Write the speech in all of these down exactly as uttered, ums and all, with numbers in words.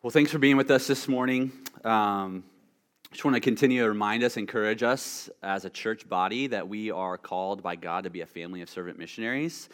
Well, thanks for being with us this morning. Um, just want to continue to remind us, encourage us as a church body that we are called by God to be a family of servant missionaries,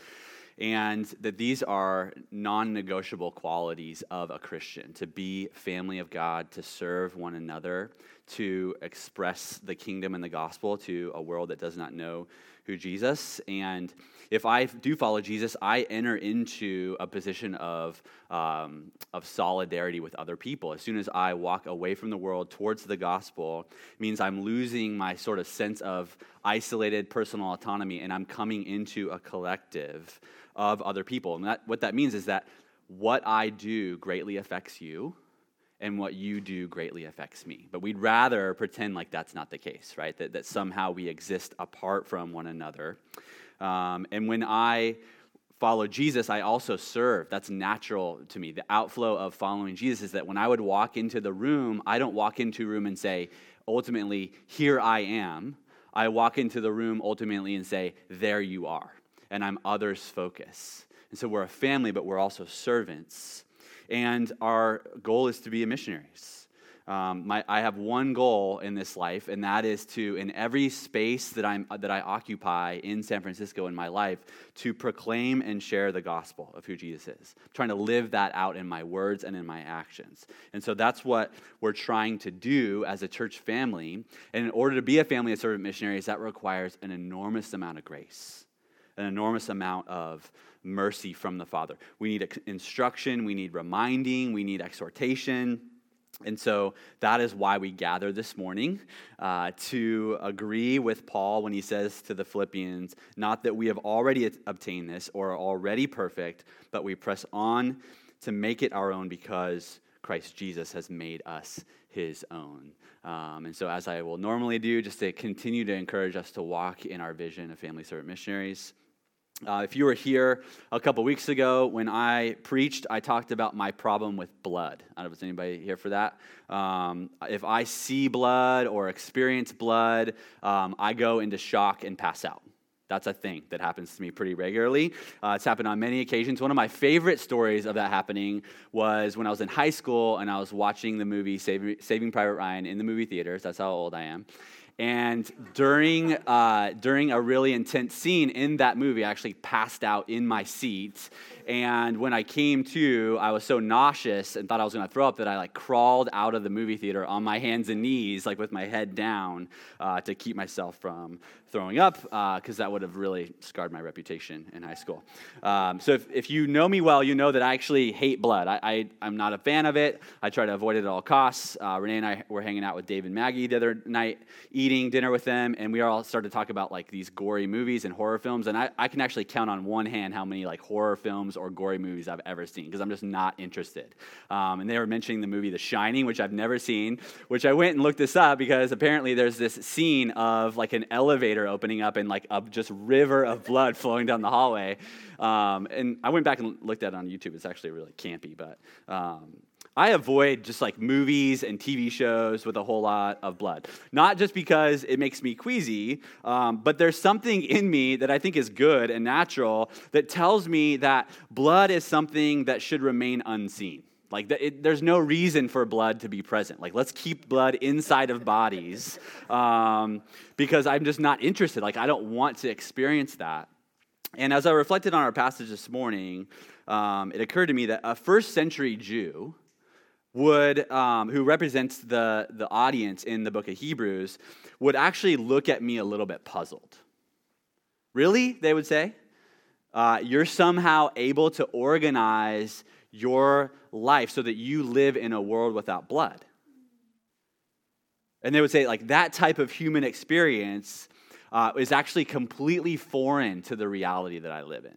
and that these are non-negotiable qualities of a Christian: to be family of God, to serve one another, to express the kingdom and the gospel to a world that does not know who Jesus. And if I do follow Jesus, I enter into a position of um, of solidarity with other people. As soon as I walk away from the world towards the gospel, it means I'm losing my sort of sense of isolated personal autonomy, and I'm coming into a collective of other people. And that, what that means is that what I do greatly affects you, and what you do greatly affects me. But we'd rather pretend like that's not the case, right? That, that somehow we exist apart from one another. Um, and when I follow Jesus, I also serve. That's natural to me. The outflow of following Jesus is that when I would walk into the room, I don't walk into a room and say, ultimately, here I am. I walk into the room ultimately and say, there you are. And I'm others focused. And so we're a family, but we're also servants. And our goal is to be missionaries. Um, my, I have one goal in this life, and that is to, in every space that I'm that I occupy in San Francisco in my life, to proclaim and share the gospel of who Jesus is. I'm trying to live that out in my words and in my actions. And so that's what we're trying to do as a church family. And in order to be a family of servant missionaries, that requires an enormous amount of grace, an enormous amount of mercy from the Father. We need instruction, we need reminding, we need exhortation. And so that is why we gather this morning, uh, to agree with Paul when he says to the Philippians, not that we have already obtained this or are already perfect, but we press on to make it our own because Christ Jesus has made us his own. Um, and so as I will normally do, just to continue to encourage us to walk in our vision of family servant missionaries. Uh, if you were here a couple weeks ago when I preached, I talked about my problem with blood. I don't know if there's anybody here for that. Um, if I see blood or experience blood, um, I go into shock and pass out. That's a thing that happens to me pretty regularly. Uh, it's happened on many occasions. One of my favorite stories of that happening was when I was in high school and I was watching the movie Saving, Saving Private Ryan in the movie theaters. That's how old I am. And during uh, during a really intense scene in that movie, I actually passed out in my seat. And when I came to, I was so nauseous and thought I was going to throw up that I like crawled out of the movie theater on my hands and knees, like with my head down, uh, to keep myself from throwing up, because uh, that would have really scarred my reputation in high school. Um, so if, if you know me well, you know that I actually hate blood. I, I, I'm not a fan of it. I try to avoid it at all costs. Uh, Renee and I were hanging out with Dave and Maggie the other night, eating dinner with them, and we all started to talk about like these gory movies and horror films, and I, I can actually count on one hand how many like horror films or gory movies I've ever seen, because I'm just not interested. Um, and they were mentioning the movie The Shining, which I've never seen, which I went and looked this up because apparently there's this scene of like an elevator opening up and like a just river of blood flowing down the hallway. Um, and I went back and looked at it on YouTube. It's actually really campy, but um, I avoid just like movies and T V shows with a whole lot of blood. Not just because it makes me queasy, um, but there's something in me that I think is good and natural that tells me that blood is something that should remain unseen. Like, it, there's no reason for blood to be present. Like, let's keep blood inside of bodies um, because I'm just not interested. Like, I don't want to experience that. And as I reflected on our passage this morning, um, it occurred to me that a first century Jew would, um, who represents the, the audience in the book of Hebrews, would actually look at me a little bit puzzled. Really, they would say? Uh, you're somehow able to organize your life so that you live in a world without blood. And they would say, like, that type of human experience uh, is actually completely foreign to the reality that I live in.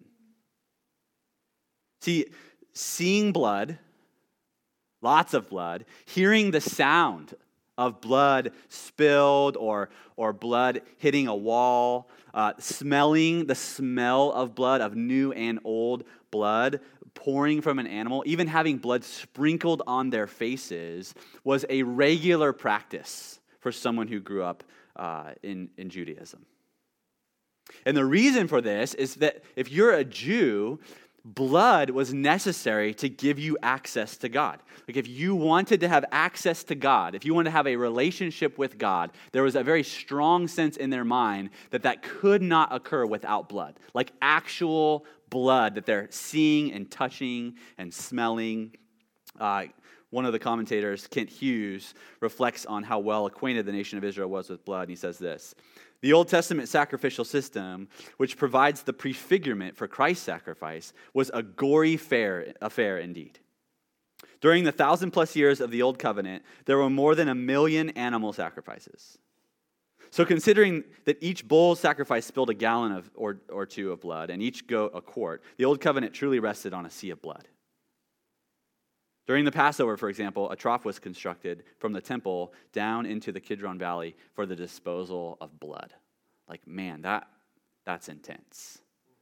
See, seeing blood, lots of blood, hearing the sound of blood spilled or, or blood hitting a wall, uh, smelling the smell of blood, of new and old blood pouring from an animal, even having blood sprinkled on their faces, was a regular practice for someone who grew up uh, in, in Judaism. And the reason for this is that if you're a Jew, blood was necessary to give you access to God. Like if you wanted to have access to God, if you wanted to have a relationship with God, there was a very strong sense in their mind that that could not occur without blood. Like actual blood that they're seeing and touching and smelling. Uh, one of the commentators, Kent Hughes, reflects on how well acquainted the nation of Israel was with blood, and he says this: the Old Testament sacrificial system, which provides the prefigurement for Christ's sacrifice, was a gory fair affair indeed. During the thousand plus years of the Old Covenant, there were more than a million animal sacrifices. So considering that each bull sacrifice spilled a gallon of or, or two of blood, and each goat a quart, the Old Covenant truly rested on a sea of blood. During the Passover, for example, a trough was constructed from the temple down into the Kidron Valley for the disposal of blood. Like, man, that that's intense.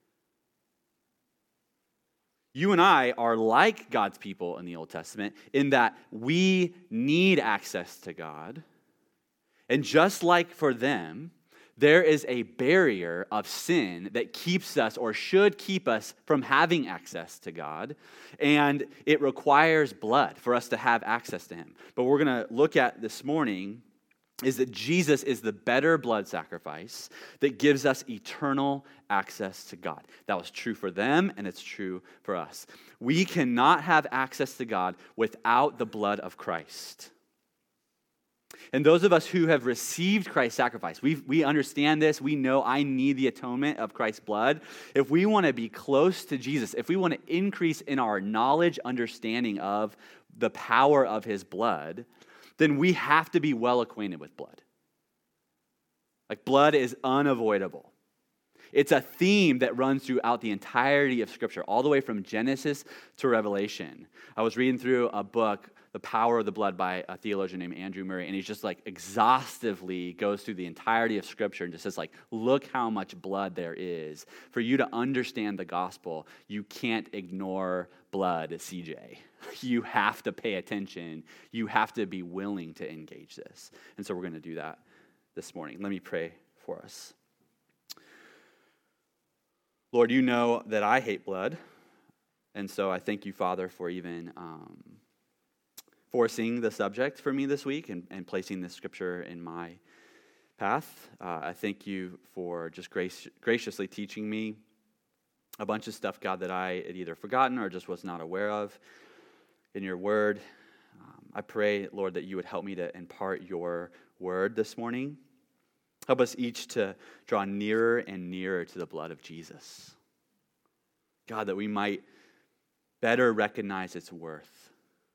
You and I are like God's people in the Old Testament in that we need access to God. And just like for them, there is a barrier of sin that keeps us or should keep us from having access to God. And it requires blood for us to have access to him. But we're going to look at this morning is that Jesus is the better blood sacrifice that gives us eternal access to God. That was true for them, and it's true for us. We cannot have access to God without the blood of Christ. And those of us who have received Christ's sacrifice, we we understand this. We know I need the atonement of Christ's blood. If we want to be close to Jesus, if we want to increase in our knowledge, understanding of the power of his blood, then we have to be well acquainted with blood. Like blood is unavoidable. It's a theme that runs throughout the entirety of Scripture, all the way from Genesis to Revelation. I was reading through a book, The Power of the Blood, by a theologian named Andrew Murray, and he's just like exhaustively goes through the entirety of Scripture and just says like, look how much blood there is. For you to understand the gospel, you can't ignore blood, C J. You have to pay attention. You have to be willing to engage this. And so we're going to do that this morning. Let me pray for us. Lord, you know that I hate blood, and so I thank you, Father, for even um, forcing the subject for me this week and, and placing this scripture in my path. Uh, I thank you for just grace, graciously teaching me a bunch of stuff, God, that I had either forgotten or just was not aware of in your word. Um, I pray, Lord, that you would help me to impart your word this morning. Help us each to draw nearer and nearer to the blood of Jesus. God, that we might better recognize its worth.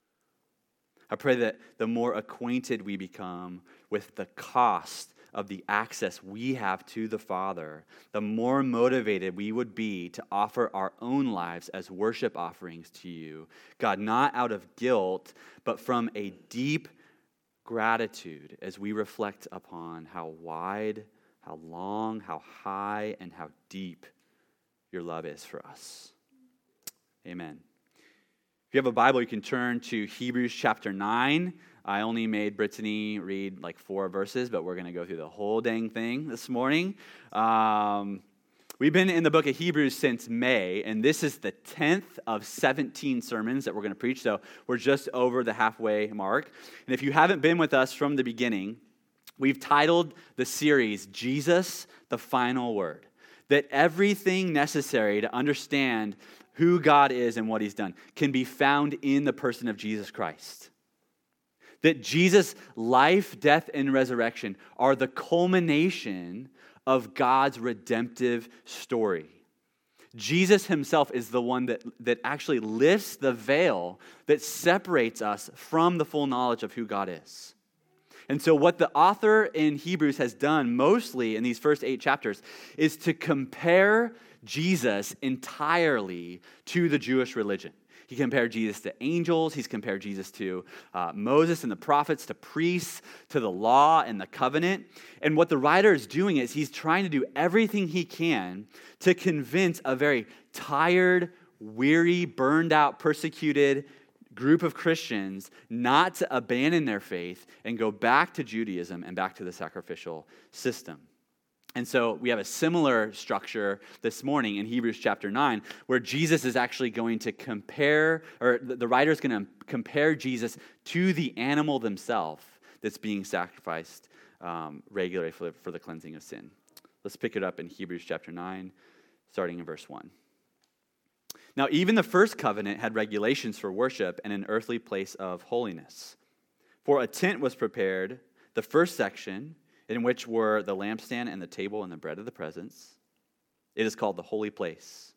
I pray that the more acquainted we become with the cost of the access we have to the Father, the more motivated we would be to offer our own lives as worship offerings to you. God, not out of guilt, but from a deep gratitude as we reflect upon how wide, how long, how high, and how deep your love is for us. Amen. If you have a Bible, you can turn to Hebrews chapter nine. I only made Brittany read like four verses, but we're going to go through the whole dang thing this morning. Um, we've been in the book of Hebrews since May, and this is the tenth of seventeen sermons that we're going to preach, so we're just over the halfway mark. And if you haven't been with us from the beginning, we've titled the series, Jesus, the Final Word, that everything necessary to understand who God is and what he's done can be found in the person of Jesus Christ. That Jesus' life, death, and resurrection are the culmination of God's redemptive story. Jesus himself is the one that, that actually lifts the veil that separates us from the full knowledge of who God is. And so what the author in Hebrews has done mostly in these first eight chapters is to compare Jesus entirely to the Jewish religion. He compared Jesus to angels. He's compared Jesus to uh, Moses and the prophets, to priests, to the law and the covenant. And what the writer is doing is he's trying to do everything he can to convince a very tired, weary, burned out, persecuted group of Christians not to abandon their faith and go back to Judaism and back to the sacrificial system. And so we have a similar structure this morning in Hebrews chapter nine, where Jesus is actually going to compare, or the writer is going to compare Jesus to the animal themselves that's being sacrificed um, regularly for the, for the cleansing of sin. Let's pick it up in Hebrews chapter nine, starting in verse one. Now, even the first covenant had regulations for worship and an earthly place of holiness. For a tent was prepared, the first section, in which were the lampstand and the table and the bread of the presence. It is called the holy place.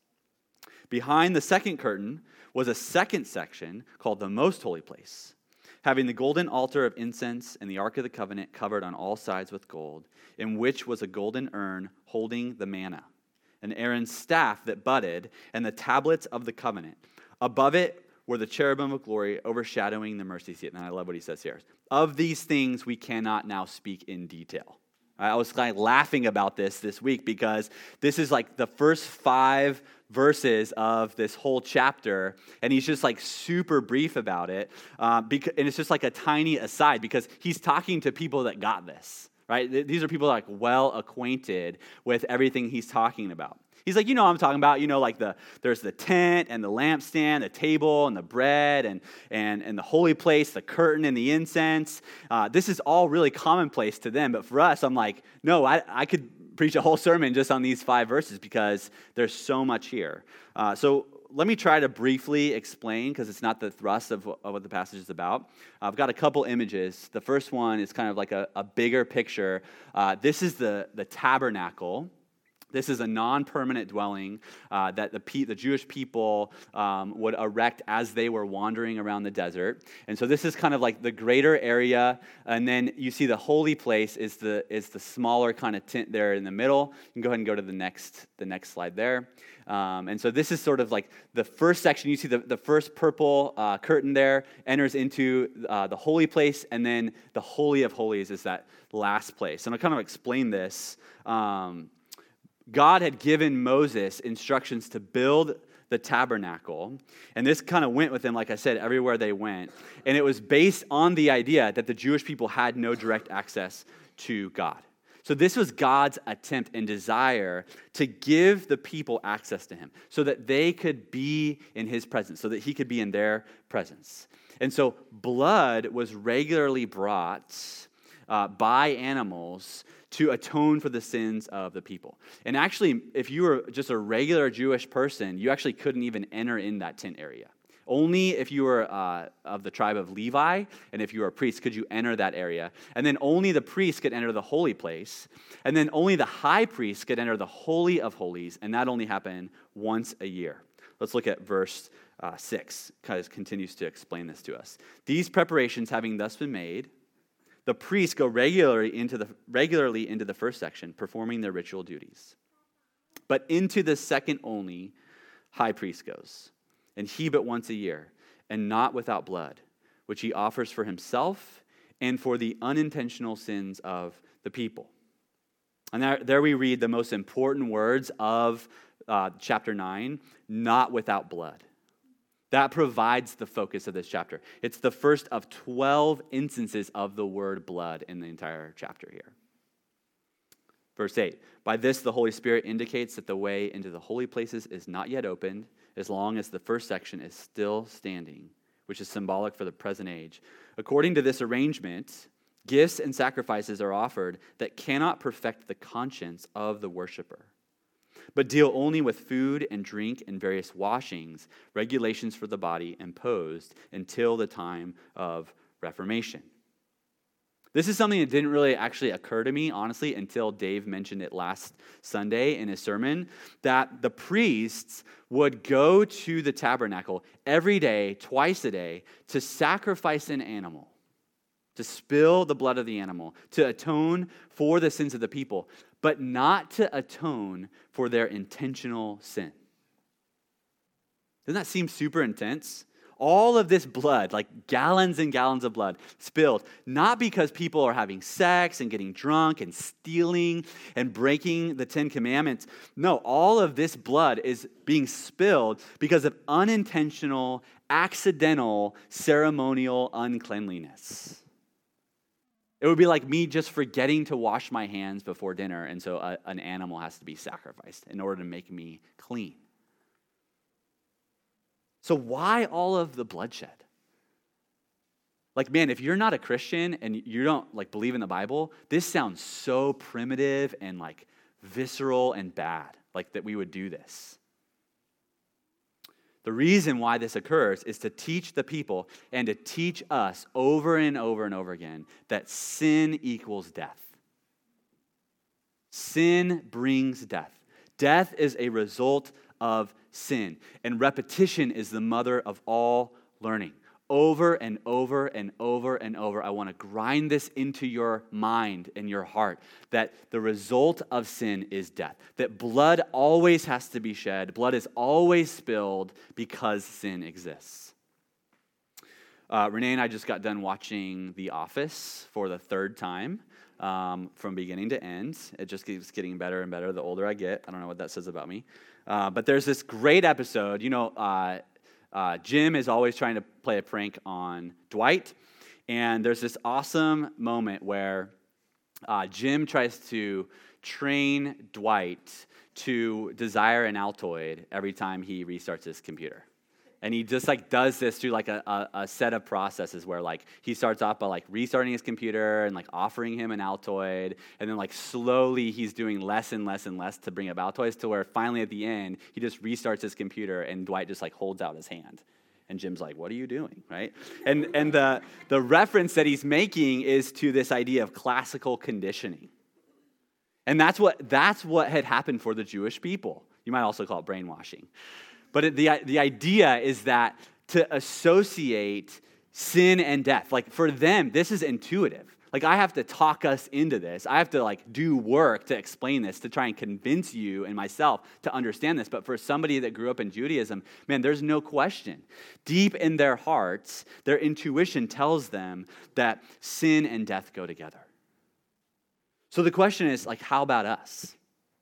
Behind the second curtain was a second section called the most holy place, having the golden altar of incense and the ark of the covenant covered on all sides with gold, in which was a golden urn holding the manna, and Aaron's staff that budded, and the tablets of the covenant. Above it were the cherubim of glory overshadowing the mercy seat. And I love what he says here. Of these things we cannot now speak in detail. I was kind of laughing about this this week because this is like the first five verses of this whole chapter, and he's just like super brief about it. Uh, because, and it's just like a tiny aside because he's talking to people that got this, right? These are people like well acquainted with everything he's talking about. He's like, you know what I'm talking about, you know, like the there's the tent and the lampstand, the table and the bread and and, and the holy place, the curtain and the incense. Uh, this is all really commonplace to them. But for us, I'm like, no, I, I could preach a whole sermon just on these five verses because there's so much here. Uh, so let me try to briefly explain because it's not the thrust of, of what the passage is about. I've got a couple images. The first one is kind of like a, a bigger picture. Uh, this is the, the tabernacle. This is a non-permanent dwelling uh, that the, pe- the Jewish people um, would erect as they were wandering around the desert. And so this is kind of like the greater area. And then you see the holy place is the is the smaller kind of tent there in the middle. You can go ahead and go to the next the next slide there. Um, and so this is sort of like the first section. You see the, the first purple uh, curtain there enters into uh, the holy place. And then the Holy of Holies is that last place. And I'll kind of explain this. Um, God had given Moses instructions to build the tabernacle, and this kind of went with them, like I said, everywhere they went. And it was based on the idea that the Jewish people had no direct access to God. So this was God's attempt and desire to give the people access to him so that they could be in his presence, so that he could be in their presence. And so blood was regularly brought uh, by animals to atone for the sins of the people. And actually, if you were just a regular Jewish person, you actually couldn't even enter in that tent area. Only if you were uh, of the tribe of Levi and if you were a priest could you enter that area. And then only the priest could enter the holy place. And then only the high priest could enter the Holy of Holies, and that only happened once a year. Let's look at verse uh, six, because it continues to explain this to us. These preparations having thus been made, the priests go regularly into the regularly into the first section, performing their ritual duties. But into the second only, high priest goes, and he but once a year, and not without blood, which he offers for himself and for the unintentional sins of the people. And there, there we read the most important words of uh, chapter nine, not without blood. That provides the focus of this chapter. It's the first of twelve instances of the word blood in the entire chapter here. Verse eight, by this the Holy Spirit indicates that the way into the holy places is not yet opened, as long as the first section is still standing, which is symbolic for the present age. According to this arrangement, gifts and sacrifices are offered that cannot perfect the conscience of the worshiper, but deal only with food and drink and various washings, regulations for the body imposed until the time of Reformation. This is something that didn't really actually occur to me, honestly, until Dave mentioned it last Sunday in his sermon, that the priests would go to the tabernacle every day, twice a day, to sacrifice an animal, to spill the blood of the animal, to atone for the sins of the people, but not to atone for their intentional sin. Doesn't that seem super intense? All of this blood, like gallons and gallons of blood spilled, not because people are having sex and getting drunk and stealing and breaking the Ten Commandments. No, all of this blood is being spilled because of unintentional, accidental, ceremonial uncleanliness. It would be like me just forgetting to wash my hands before dinner, and so a, an animal has to be sacrificed in order to make me clean. So why all of the bloodshed? Like, man, if you're not a Christian and you don't like believe in the Bible, this sounds so primitive and like visceral and bad, like that we would do this. The reason why this occurs is to teach the people and to teach us over and over and over again that sin equals death. Sin brings death. Death is a result of sin, and repetition is the mother of all learning. Over and over and over and over, I want to grind this into your mind and your heart that the result of sin is death. That blood always has to be shed. Blood is always spilled because sin exists. Uh, Renee and I just got done watching The Office for the third time um, from beginning to end. It just keeps getting better and better the older I get. I don't know what that says about me. Uh, but there's this great episode, you know, uh, Uh, Jim is always trying to play a prank on Dwight, and there's this awesome moment where uh, Jim tries to train Dwight to desire an Altoid every time he restarts his computer. And he just like does this through like a, a, a set of processes where like he starts off by like restarting his computer and like offering him an Altoid, and then like slowly he's doing less and less and less to bring up Altoids to where finally at the end he just restarts his computer and Dwight just like holds out his hand. And Jim's like, "What are you doing?" Right? And and the the reference that he's making is to this idea of classical conditioning. And that's what that's what had happened for the Jewish people. You might also call it brainwashing. But it, the, the idea is that to associate sin and death, like for them, this is intuitive. Like I have to talk us into this. I have to like do work to explain this, to try and convince you and myself to understand this. But for somebody that grew up in Judaism, man, there's no question. Deep in their hearts, their intuition tells them that sin and death go together. So the question is like, how about us?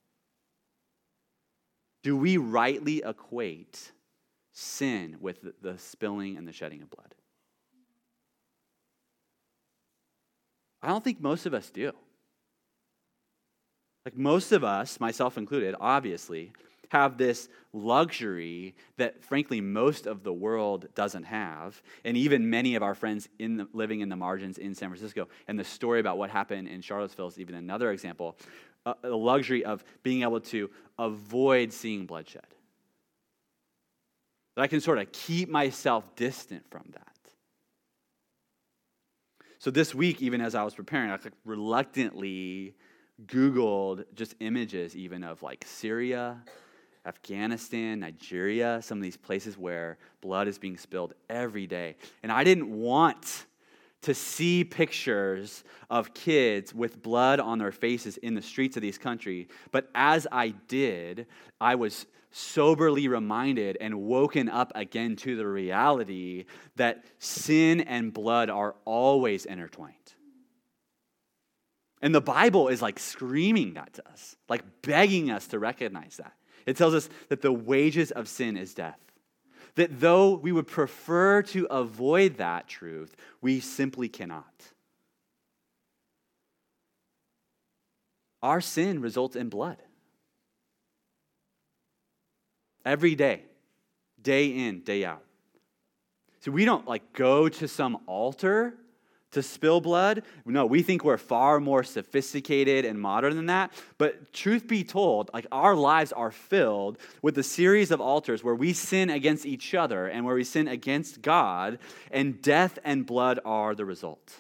Do we rightly equate sin with the spilling and the shedding of blood? I don't think most of us do. Like most of us, myself included, obviously, have this luxury that, frankly, most of the world doesn't have, and even many of our friends in the, living in the margins in San Francisco. And the story about what happened in Charlottesville is even another example. Uh, the luxury of being able to avoid seeing bloodshed. That I can sort of keep myself distant from that. So this week, even as I was preparing, I reluctantly Googled just images even of like Syria, Afghanistan, Nigeria, some of these places where blood is being spilled every day. And I didn't want to see pictures of kids with blood on their faces in the streets of these countries. But as I did, I was soberly reminded and woken up again to the reality that sin and blood are always intertwined. And the Bible is like screaming that to us, like begging us to recognize that. It tells us that the wages of sin is death. That though we would prefer to avoid that truth, we simply cannot. Our sin results in blood. Every day, day in, day out. So we don't like go to some altar to spill blood. No, we think we're far more sophisticated and modern than that. But truth be told, like our lives are filled with a series of altars where we sin against each other and where we sin against God, and death and blood are the result.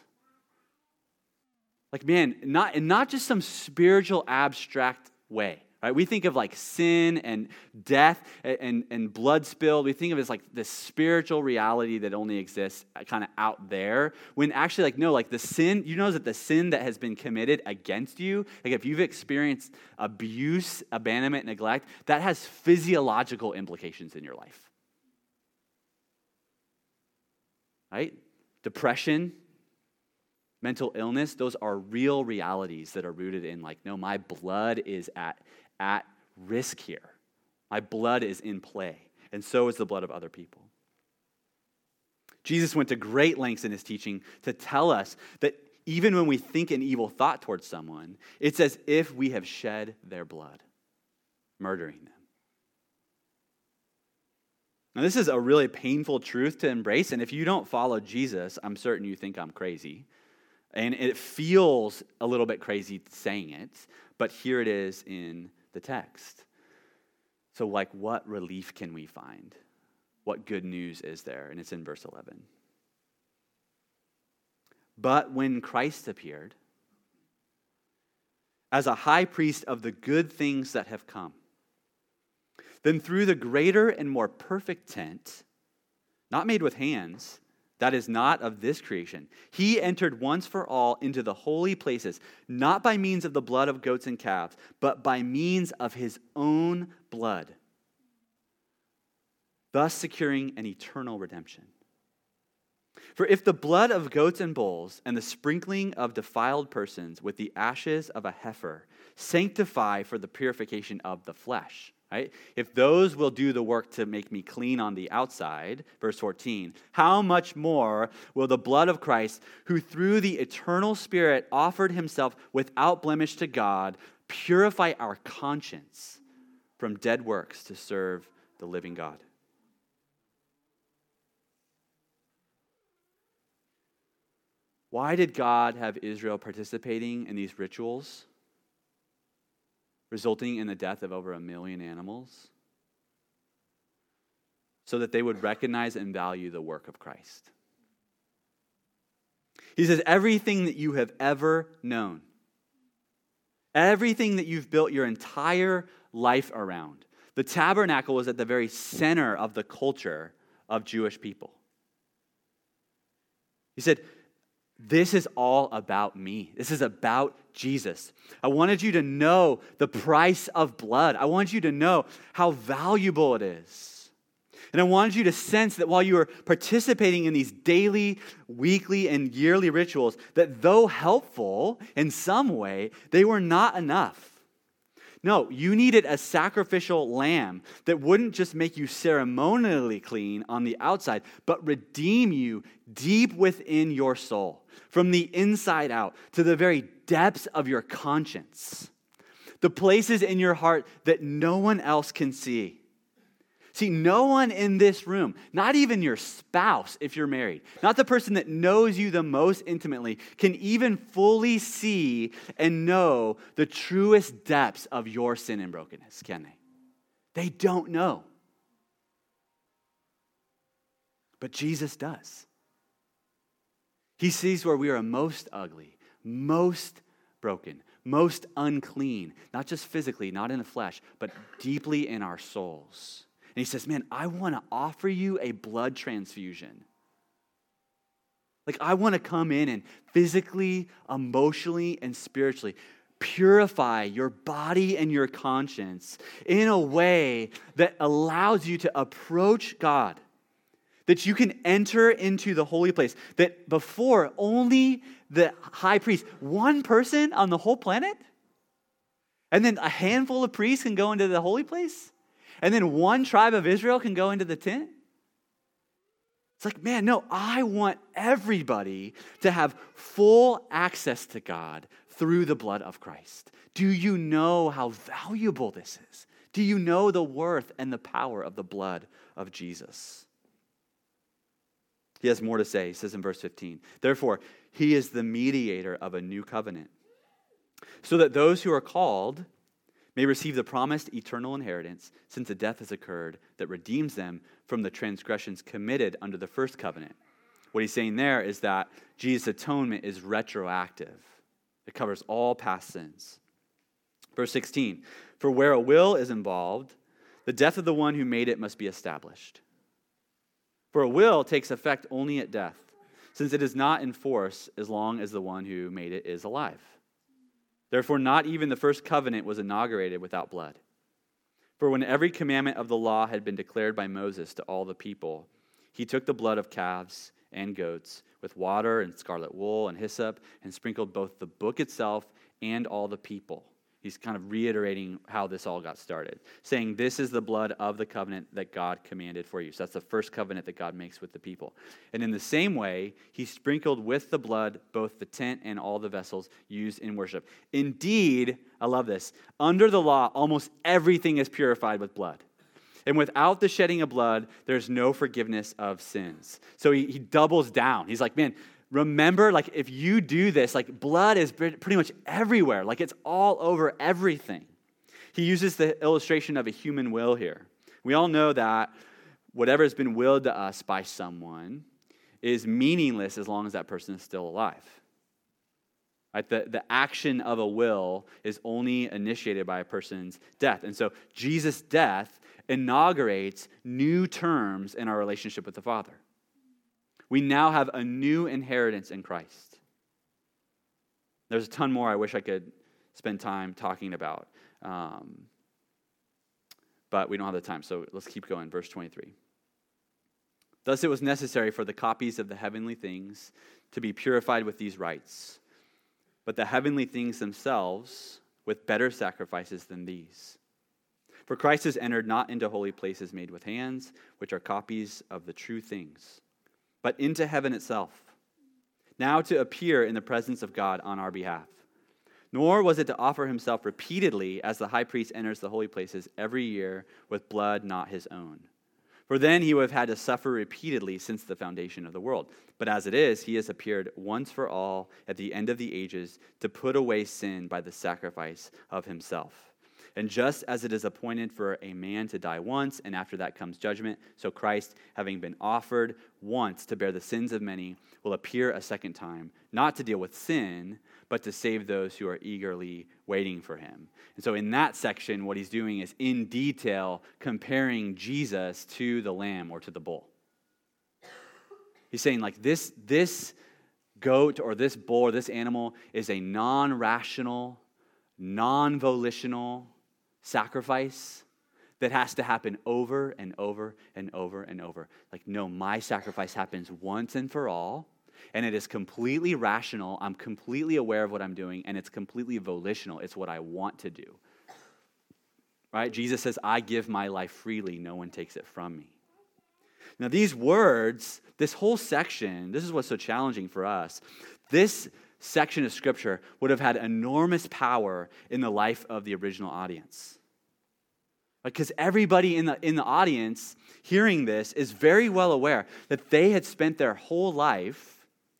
Like, man, not in not just some spiritual abstract way. Right? We think of like sin and death and, and, and blood spilled. We think of it as like this spiritual reality that only exists kind of out there. When actually, like, no, like the sin, you know that the sin that has been committed against you, like if you've experienced abuse, abandonment, neglect, that has physiological implications in your life. Right? Depression, mental illness, those are real realities that are rooted in like, no, my blood is at at risk here. My blood is in play, and so is the blood of other people. Jesus went to great lengths in his teaching to tell us that even when we think an evil thought towards someone, it's as if we have shed their blood, murdering them. Now, this is a really painful truth to embrace, and if you don't follow Jesus, I'm certain you think I'm crazy. And it feels a little bit crazy saying it, but here it is in the text. So, like, what relief can we find? What good news is there? And it's in verse eleven. But when Christ appeared as a high priest of the good things that have come, then through the greater and more perfect tent, not made with hands, that is not of this creation, he entered once for all into the holy places, not by means of the blood of goats and calves, but by means of his own blood, thus securing an eternal redemption. For if the blood of goats and bulls and the sprinkling of defiled persons with the ashes of a heifer sanctify for the purification of the flesh, right? If those will do the work to make me clean on the outside, verse fourteen, how much more will the blood of Christ, who through the eternal Spirit offered himself without blemish to God, purify our conscience from dead works to serve the living God? Why did God have Israel participating in these rituals, resulting in the death of over a million animals? So that they would recognize and value the work of Christ. He says, everything that you have ever known, everything that you've built your entire life around, the tabernacle was at the very center of the culture of Jewish people. He said, this is all about me. This is about Jesus. I wanted you to know the price of blood. I wanted you to know how valuable it is. And I wanted you to sense that while you were participating in these daily, weekly, and yearly rituals, that though helpful in some way, they were not enough. No, you needed a sacrificial lamb that wouldn't just make you ceremonially clean on the outside, but redeem you deep within your soul, from the inside out, to the very depths of your conscience, the places in your heart that no one else can see. See, no one in this room, not even your spouse if you're married, not the person that knows you the most intimately, can even fully see and know the truest depths of your sin and brokenness, can they? They don't know. But Jesus does. He sees where we are most ugly, most broken, most unclean, not just physically, not in the flesh, but deeply in our souls. And he says, man, I want to offer you a blood transfusion. Like, I want to come in and physically, emotionally, and spiritually purify your body and your conscience in a way that allows you to approach God, that you can enter into the holy place, that before only the high priest, one person on the whole planet, and then a handful of priests can go into the holy place, and then one tribe of Israel can go into the tent. It's like, man, no, I want everybody to have full access to God through the blood of Christ. Do you know how valuable this is? Do you know the worth and the power of the blood of Jesus? He has more to say. He says in verse fifteen, therefore, he is the mediator of a new covenant, so that those who are called may receive the promised eternal inheritance, since a death has occurred that redeems them from the transgressions committed under the first covenant. What he's saying there is that Jesus' atonement is retroactive. It covers all past sins. Verse sixteen, for where a will is involved, the death of the one who made it must be established. For a will takes effect only at death, since it is not in force as long as the one who made it is alive. Therefore, not even the first covenant was inaugurated without blood. For when every commandment of the law had been declared by Moses to all the people, he took the blood of calves and goats with water and scarlet wool and hyssop and sprinkled both the book itself and all the people. He's kind of reiterating how this all got started, saying this is the blood of the covenant that God commanded for you. So that's the first covenant that God makes with the people. And in the same way, he sprinkled with the blood both the tent and all the vessels used in worship. Indeed, I love this, under the law, almost everything is purified with blood. And without the shedding of blood, there's no forgiveness of sins. So he, he doubles down. He's like, man, remember, like, if you do this, like, blood is pretty much everywhere. Like, it's all over everything. He uses the illustration of a human will here. We all know that whatever has been willed to us by someone is meaningless as long as that person is still alive. Right? The, the action of a will is only initiated by a person's death. And so Jesus' death inaugurates new terms in our relationship with the Father. We now have a new inheritance in Christ. There's a ton more I wish I could spend time talking about. Um, but we don't have the time, so let's keep going. Verse twenty-three. Thus it was necessary for the copies of the heavenly things to be purified with these rites, but the heavenly things themselves with better sacrifices than these. For Christ has entered not into holy places made with hands, which are copies of the true things, but into heaven itself, now to appear in the presence of God on our behalf. Nor was it to offer himself repeatedly as the high priest enters the holy places every year with blood not his own. For then he would have had to suffer repeatedly since the foundation of the world. But as it is, he has appeared once for all at the end of the ages to put away sin by the sacrifice of himself. And just as it is appointed for a man to die once, and after that comes judgment, so Christ, having been offered once to bear the sins of many, will appear a second time, not to deal with sin, but to save those who are eagerly waiting for him. And so in that section, what he's doing is in detail comparing Jesus to the lamb or to the bull. He's saying, like, this, this goat or this bull or this animal is a non-rational, non-volitional sacrifice that has to happen over and over and over and over. Like, no, my sacrifice happens once and for all, and it is completely rational. I'm completely aware of what I'm doing, and it's completely volitional. It's what I want to do. Right? Jesus says, I give my life freely. No one takes it from me. Now, these words, this whole section, this is what's so challenging for us. This section of Scripture would have had enormous power in the life of the original audience. Because everybody in the, in the audience hearing this is very well aware that they had spent their whole life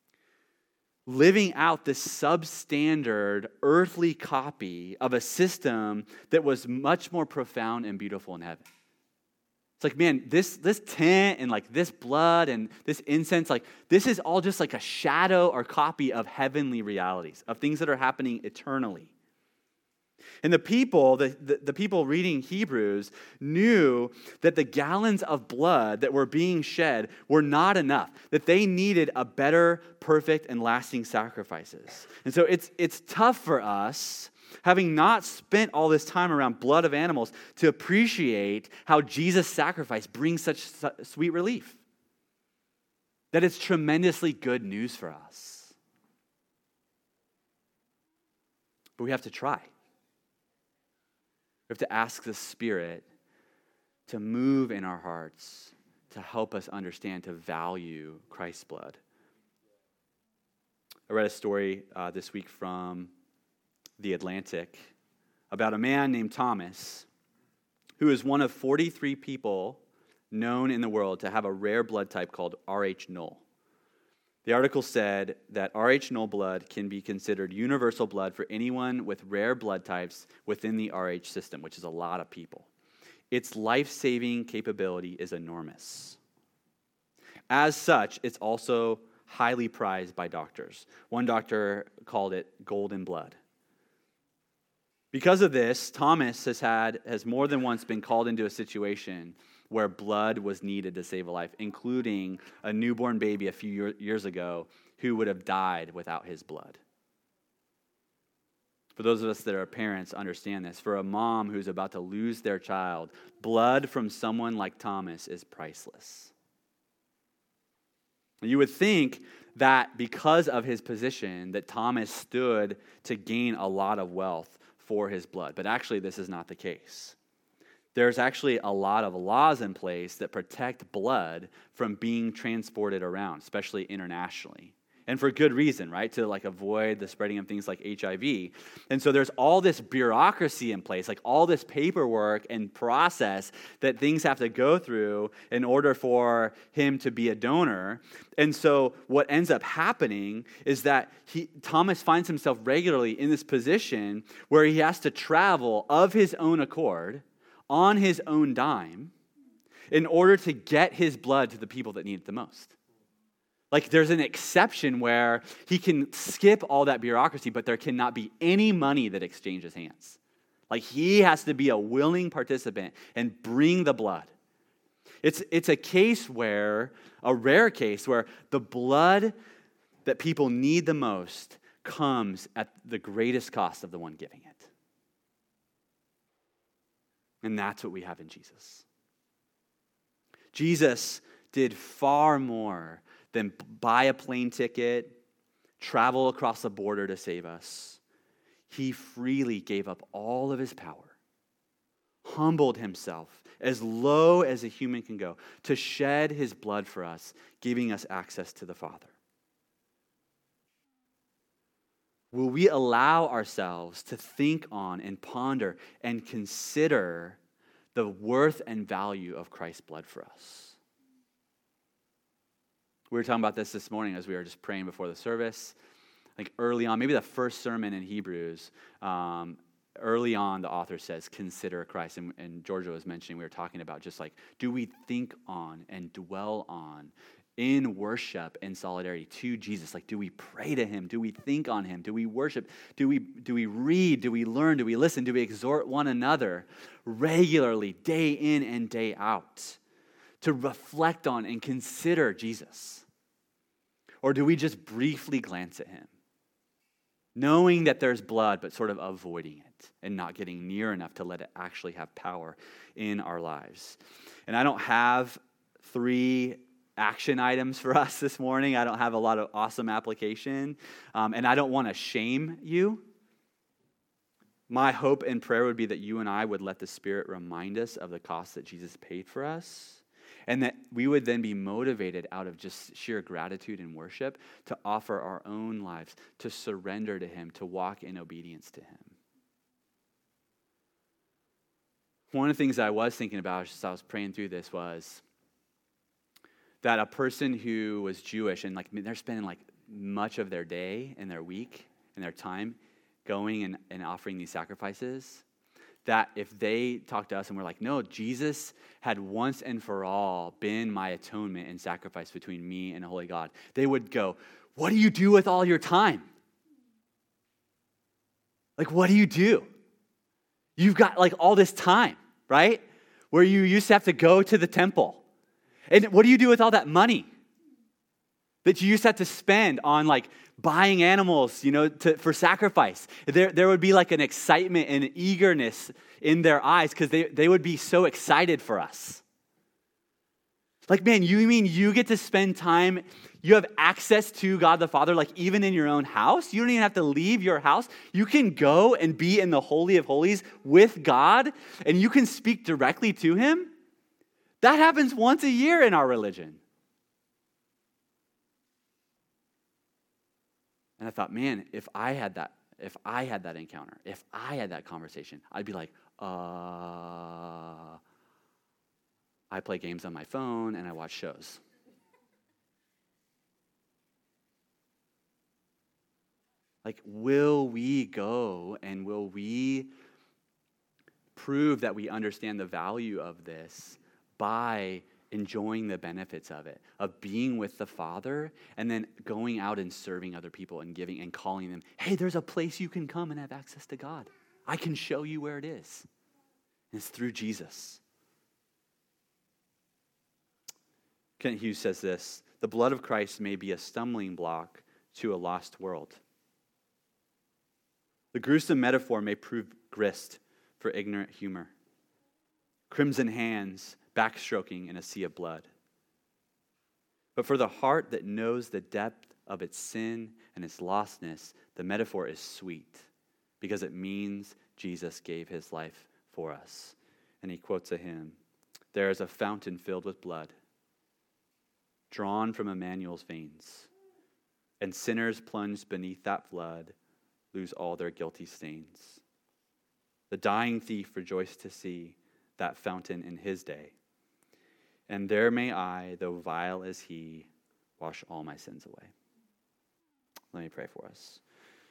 living out this substandard earthly copy of a system that was much more profound and beautiful in heaven. It's like, man, this, this tent and like this blood and this incense, like this is all just like a shadow or copy of heavenly realities, of things that are happening eternally. And the people, the, the, the people reading Hebrews knew that the gallons of blood that were being shed were not enough, that they needed a better, perfect, and lasting sacrifices. And so it's it's tough for us, having not spent all this time around blood of animals, to appreciate how Jesus' sacrifice brings such sweet relief. That it's tremendously good news for us. But we have to try. We have to ask the Spirit to move in our hearts, to help us understand, to value Christ's blood. I read a story uh, this week from The Atlantic about a man named Thomas, who is one of forty-three people known in the world to have a rare blood type called R H null. The article said that R H null blood can be considered universal blood for anyone with rare blood types within the R H system, which is a lot of people. Its life-saving capability is enormous. As such, it's also highly prized by doctors. One doctor called it golden blood. Because of this, Thomas has had has more than once been called into a situation where blood was needed to save a life, including a newborn baby a few year, years ago who would have died without his blood. For those of us that are parents, understand this. For a mom who's about to lose their child, blood from someone like Thomas is priceless. You would think that because of his position, that Thomas stood to gain a lot of wealth for his blood. But actually, this is not the case. There's actually a lot of laws in place that protect blood from being transported around, especially internationally. And for good reason, right? To like avoid the spreading of things like H I V. And so there's all this bureaucracy in place, like all this paperwork and process that things have to go through in order for him to be a donor. And so what ends up happening is that he, Thomas finds himself regularly in this position where he has to travel of his own accord, on his own dime, in order to get his blood to the people that need it the most. Like there's an exception where he can skip all that bureaucracy, but there cannot be any money that exchanges hands. Like he has to be a willing participant and bring the blood. It's, it's a case where, a rare case where the blood that people need the most comes at the greatest cost of the one giving it. And that's what we have in Jesus. Jesus did far more than buy a plane ticket, travel across the border to save us. He freely gave up all of his power, humbled himself as low as a human can go to shed his blood for us, giving us access to the Father. Will we allow ourselves to think on and ponder and consider the worth and value of Christ's blood for us? We were talking about this this morning as we were just praying before the service. I think early on, maybe the first sermon in Hebrews, um, early on the author says, consider Christ. And, and Georgia was mentioning, we were talking about just like, do we think on and dwell on in worship and solidarity to Jesus? Like, do we pray to him? Do we think on him? Do we worship? Do we, do we read? Do we learn? Do we listen? Do we exhort one another regularly, day in and day out, to reflect on and consider Jesus? Or do we just briefly glance at him, knowing that there's blood, but sort of avoiding it and not getting near enough to let it actually have power in our lives? And I don't have three action items for us this morning. I don't have a lot of awesome application, um, and I don't want to shame you. My hope and prayer would be that you and I would let the Spirit remind us of the cost that Jesus paid for us, and that we would then be motivated out of just sheer gratitude and worship to offer our own lives, to surrender to him, to walk in obedience to him. One of the things I was thinking about as I was praying through this was that a person who was Jewish and like they're spending like much of their day and their week and their time going and, and offering these sacrifices, that if they talk to us and we're like, no, Jesus had once and for all been my atonement and sacrifice between me and a holy God, they would go, what do you do with all your time? Like, what do you do? You've got like all this time, right? Where you used to have to go to the temple. And what do you do with all that money that you used to have to spend on like buying animals, you know, to, for sacrifice? There, there would be like an excitement and eagerness in their eyes because they, they would be so excited for us. Like, man, you mean you get to spend time, you have access to God the Father, like even in your own house? You don't even have to leave your house. You can go and be in the Holy of Holies with God, and you can speak directly to him? That happens once a year in our religion. And I thought, man, if I had that, if I had that encounter, if I had that conversation, I'd be like, uh, I play games on my phone and I watch shows. Like, will we go and will we prove that we understand the value of this by enjoying the benefits of it, of being with the Father, and then going out and serving other people and giving and calling them, hey, there's a place you can come and have access to God. I can show you where it is. And it's through Jesus. Kent Hughes says this, the blood of Christ may be a stumbling block to a lost world. The gruesome metaphor may prove grist for ignorant humor. Crimson hands backstroking in a sea of blood. But for the heart that knows the depth of its sin and its lostness, the metaphor is sweet because it means Jesus gave his life for us. And he quotes a hymn, "There is a fountain filled with blood, drawn from Emmanuel's veins, and sinners plunged beneath that flood lose all their guilty stains. The dying thief rejoiced to see that fountain in his day, and there may I, though vile as he, wash all my sins away." Let me pray for us.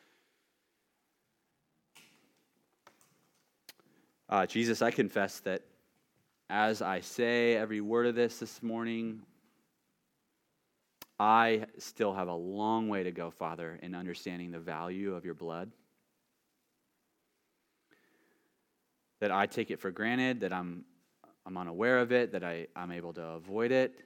Uh, Jesus, I confess that as I say every word of this this morning, I still have a long way to go, Father, in understanding the value of your blood. That I take it for granted, that I'm I'm unaware of it, that I, I'm able to avoid it.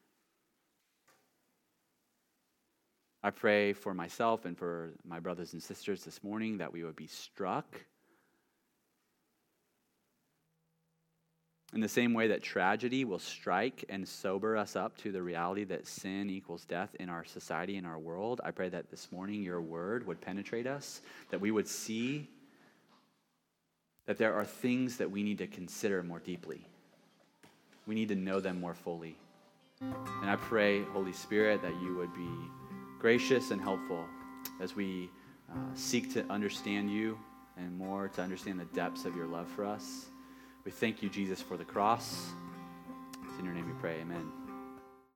I pray for myself and for my brothers and sisters this morning that we would be struck in the same way that tragedy will strike and sober us up to the reality that sin equals death in our society, in our world. I pray that this morning your word would penetrate us, that we would see that there are things that we need to consider more deeply. We need to know them more fully. And I pray, Holy Spirit, that you would be gracious and helpful as we uh, seek to understand you and more to understand the depths of your love for us. We thank you, Jesus, for the cross. It's in your name we pray. Amen.